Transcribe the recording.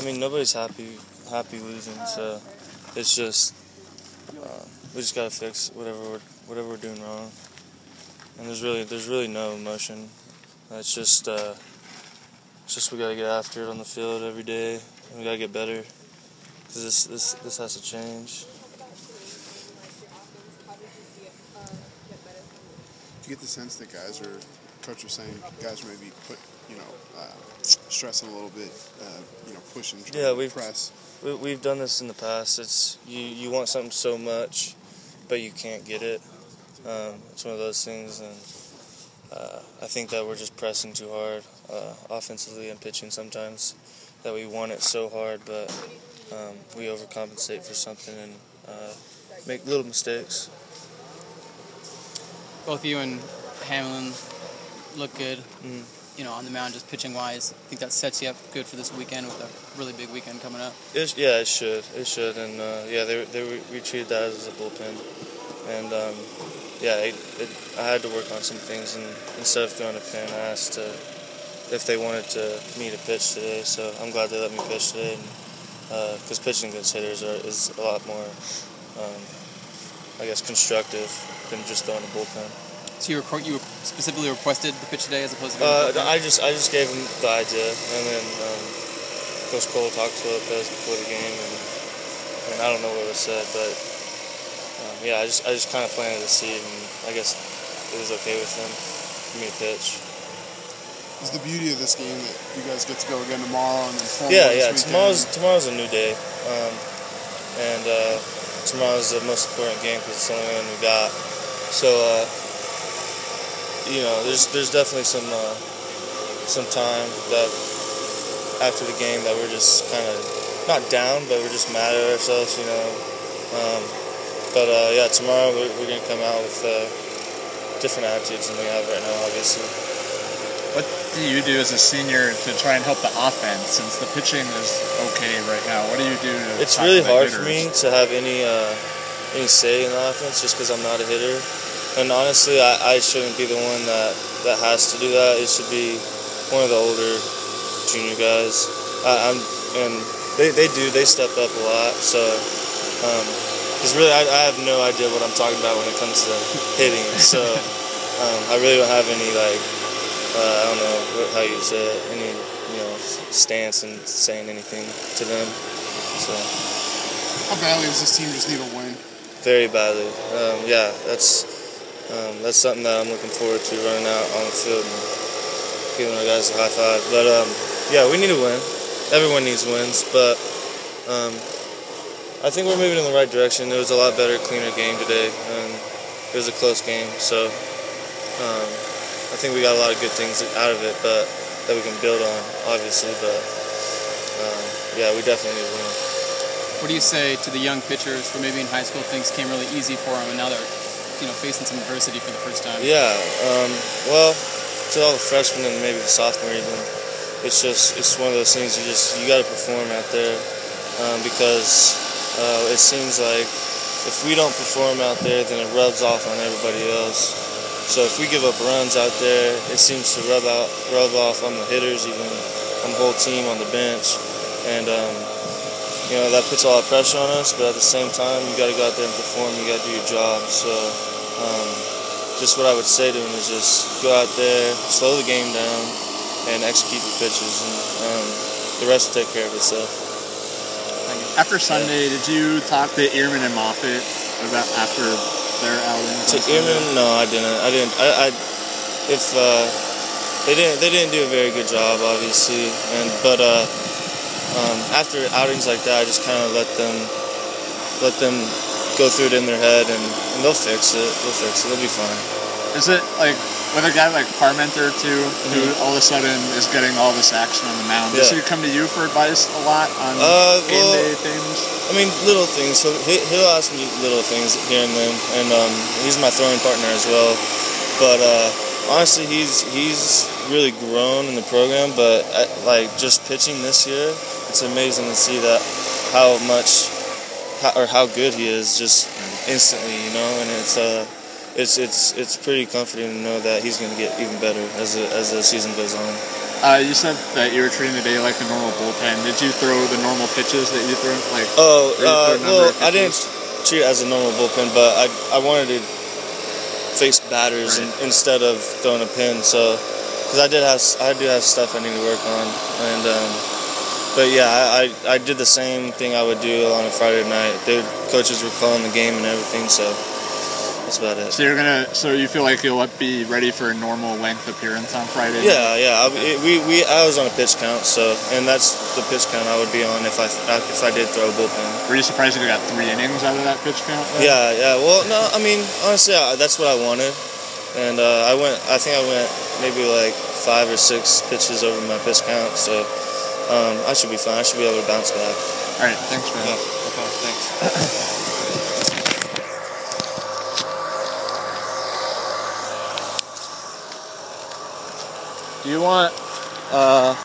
mean, nobody's happy losing, so it's just we just gotta fix whatever we're doing wrong. And there's really no emotion. It's just we gotta get after it on the field every day, and we gotta get better because this has to change. Do you get the sense that coach was saying guys are maybe stressing a little bit, pushing, trying to press? We've done this in the past. It's you want something so much, but you can't get it. It's one of those things, and I think that we're just pressing too hard, offensively and pitching sometimes, that we want it so hard, but we overcompensate for something and make little mistakes. Both you and Hamlin look good, on the mound, just pitching-wise. I think that sets you up good for this weekend with a really big weekend coming up. It should. And, we treated that as a bullpen. And, I had to work on some things, and instead of throwing a pin, I asked if they wanted me to pitch today, so I'm glad they let me pitch today, because pitching against hitters is a lot more, constructive than just throwing a bullpen. So you specifically requested the pitch today as opposed to I just gave him the idea, and then Coach Cole talked to Lopez before the game, and I don't know what was said, but I just kind of planted the seed, and I guess it was okay with him for me to pitch. Is the beauty of this game that you guys get to go again tomorrow and then tomorrow's a new day, and tomorrow's the most important game because it's the only one we got. So there's definitely some time that after the game that we're just kind of not down, but we're just mad at ourselves, tomorrow we're gonna come out with different attitudes than we have right now, obviously. What do you do as a senior to try and help the offense since the pitching is okay right now? What do you do to It's really hard for me to have any say in the offense just because I'm not a hitter. And honestly, I shouldn't be the one that has to do that. It should be one of the older junior guys. They step up a lot. So, because really, I have no idea what I'm talking about when it comes to hitting. So, I really don't have any I don't know how you say it, any stance in saying anything to them. So. How badly does this team just need a win? Very badly. That's something that I'm looking forward to, running out on the field and giving our guys a high five. But we need a win. Everyone needs wins, but I think we're moving in the right direction. It was a lot better, cleaner game today, and it was a close game. So I think we got a lot of good things out of it, but that we can build on, obviously. But we definitely need a win. What do you say to the young pitchers who maybe in high school things came really easy for them, and now they're facing some adversity for the first time? To all the freshmen and maybe the sophomore even, it's one of those things you got to perform out there, because it seems like if we don't perform out there, then it rubs off on everybody else. So if we give up runs out there, it seems to rub off on the hitters, even on the whole team, on the bench, and that puts a lot of pressure on us. But at the same time, you got to go out there and perform. You got to do your job. So just what I would say to them is just go out there, slow the game down, and execute the pitches, and the rest will take care of itself. After Sunday, did you talk to Ehrman and Moffitt about after their outings? To Ehrman, no, I didn't. They didn't do a very good job, obviously, but after outings like that, I just kind of let them go through it in their head, and they'll fix it. They'll be fine. Is it like with a guy like Parmenter too, who all of a sudden is getting all this action on the mound? Does he come to you for advice a lot on game day things? I mean, little things. He'll ask me little things here and then, and he's my throwing partner as well. But honestly, he's really grown in the program. But just pitching this year, it's amazing to see that how good he is just instantly, and it's pretty comforting to know that he's going to get even better as the season goes on. You said that you were treating the day like a normal bullpen. Did you throw the normal pitches that you throw? Well, I didn't treat it as a normal bullpen, but I wanted to face batters instead of throwing a pin. So, because I do have stuff I need to work on, and but yeah, I did the same thing I would do on a Friday night. The coaches were calling the game and everything, so that's about it. So you feel like you'll be ready for a normal length appearance on Friday? Yeah. I was on a pitch count, and that's the pitch count I would be on if I did throw a bullpen. Were you surprised you got 3 innings out of that pitch count? Then? Yeah. Well, no, I mean, honestly, that's what I wanted, and I think I went maybe like 5 or 6 pitches over my pitch count, so I should be fine. I should be able to bounce back. All right, thanks, man. Yeah, okay, thanks. Do you want